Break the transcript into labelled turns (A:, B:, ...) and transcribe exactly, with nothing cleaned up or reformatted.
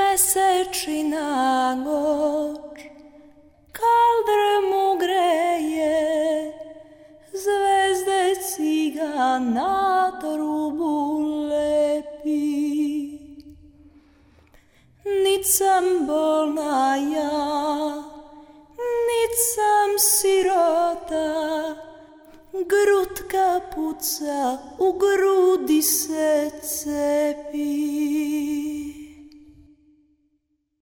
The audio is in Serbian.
A: Mesečina noć kaldrmu greje, zvezde ciga na trubu lepi. Nit sam bolna ja, nit sam sirota, grutka puca, u grudi se cepi.